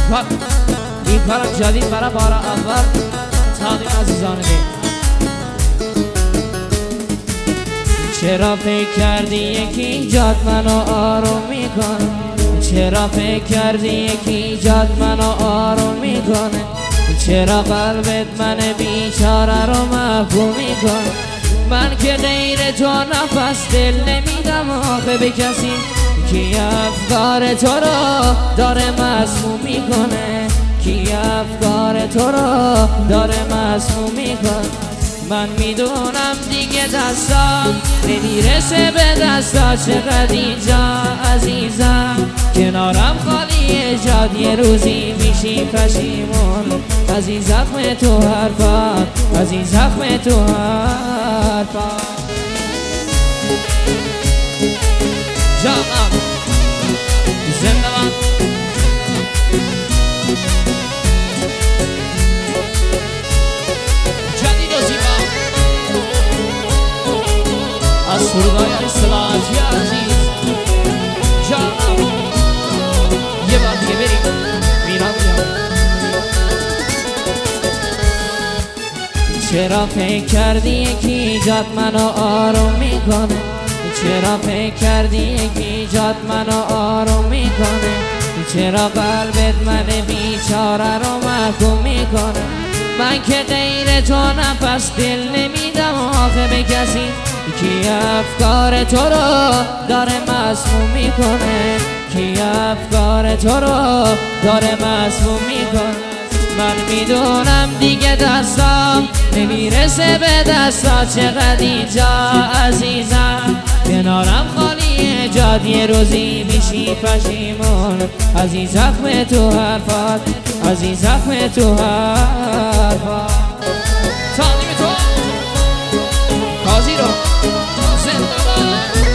این کار جدید برای بار اول تقدیم عزیزان می. چرا فکر کردی یکی ایجاد منو آروم میکنه؟ چرا فکر کردی یکی ایجاد منو آروم میکنه؟ چرا قلبت من بیچاره رو محکوم میکنه؟ من که غیر تو نفس دل نمیدم آخه به کسی کی افکار تو رو داره مسموم میکنه؟ کی افکار تو رو داره مسموم میکنه؟ من میدونم دیگه دستام نمیرسه به دستا، چقدر اینجا عزیزم کنارم خالیه جاد، یه روزی میشی پشیمون از این زخم تو حرفات، از این زخم تو حرفات. جامم زندگان جدید و زیبا از سرودای اصلاحاتی عزیز. جامم یه بار دیگه بریم میرم بیام. چرا فکر کردی یکی ایجاد منو آروم میکنه؟ چرا فکر کردی یکی ایجاد منو آروم میکنه؟ چرا قلبت من بیچاره رو محکوم میکنه؟ من که غیر تو نفس دل نمیدم آخه به کسی کی افکار تو رو داره مسموم میکنه؟ کی افکار تو رو داره مسموم میکنه؟ من میدونم دیگه دستام نمیرسه به دستا، چقدر اینجا عزیزم کنارم خالیه جاد، یه روزی میشی پشیمون از این زخم تو حرفات، از این زخم تو حرفات. تقدیم تو قاضی رو زندگان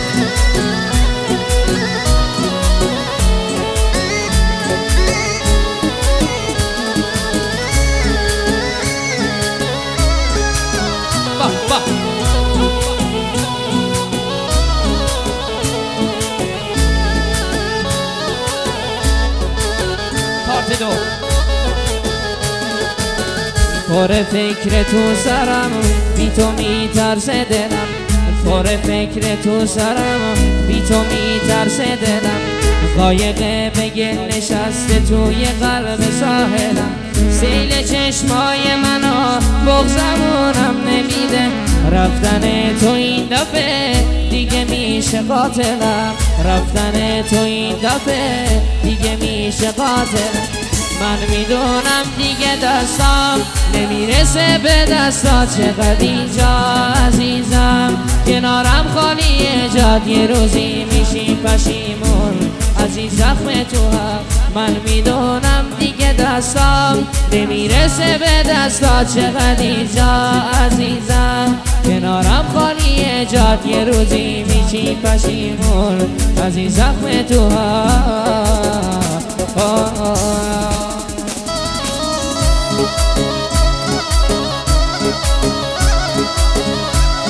پر فکر تو سرم بی تو میترس دلم، پر فکر تو سرم بی تو میترس دلم، قایق به گل نشسته توی قلب ساحلم، سیل چشمای منو بغزمونم نمیده، رفتن تو این دفعه دیگه میشه قاتلم، رفتن تو این دفعه دیگه میشه قاتلم. من میدونم دیگه دستام نمیرسه به دستا، چقدر اینجا عزیزم کنارم خالیه جاد، یه روزی میشی پشیمون از این زخم تو هم. من میدونم دیگه دستام نمیرسه به دستا، چقدر اینجا عزیزم کنارم خالیه جاد، یه روزی میشی پشیمون از این زخم تو هم.